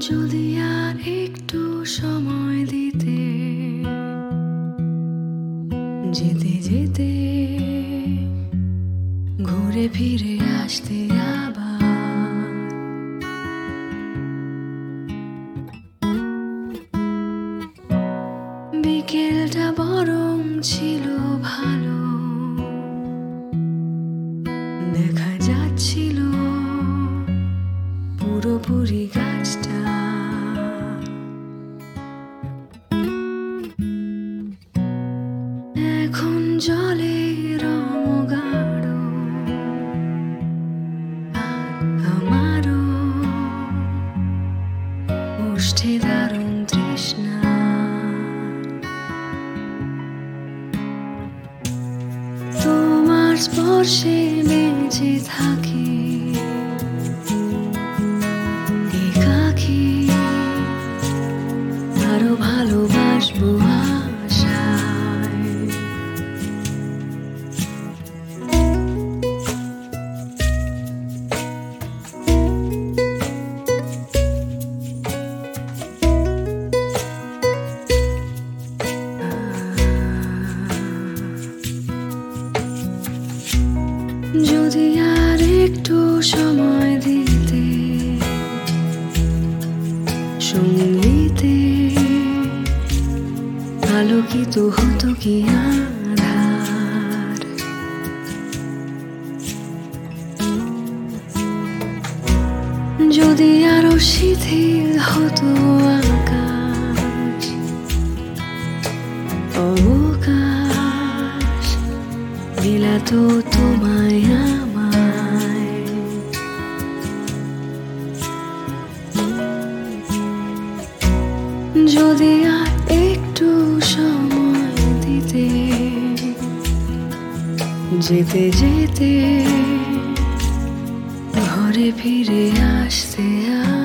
যদি আর একটু সময় দিতে, যেতে যেতে ঘুরে ফিরে আসতে আবার। বিকেলটা বরং ছিল ভালো, দেখা যাচ্ছিল পুরোপুরি গাছটা। এখন জলে রং গাঢ়, আর আমারও ওষ্ঠে দারুণ তৃষ্ণা। তোমার স্পর্শে বেঁচে থাকি, একাকী আরো ভালোবাসবো আশায়। যদি আর একটু সময় দিতে, সঙ্গীতে আলোকিত হতো কি আধার। যদি আরো শিথিল হতো আকাশ, অবকাশ মিলাতো তোমায় আমায়। যদি আর একটু সময় দিতে, যেতে যেতে ঘরে ফিরে আসতে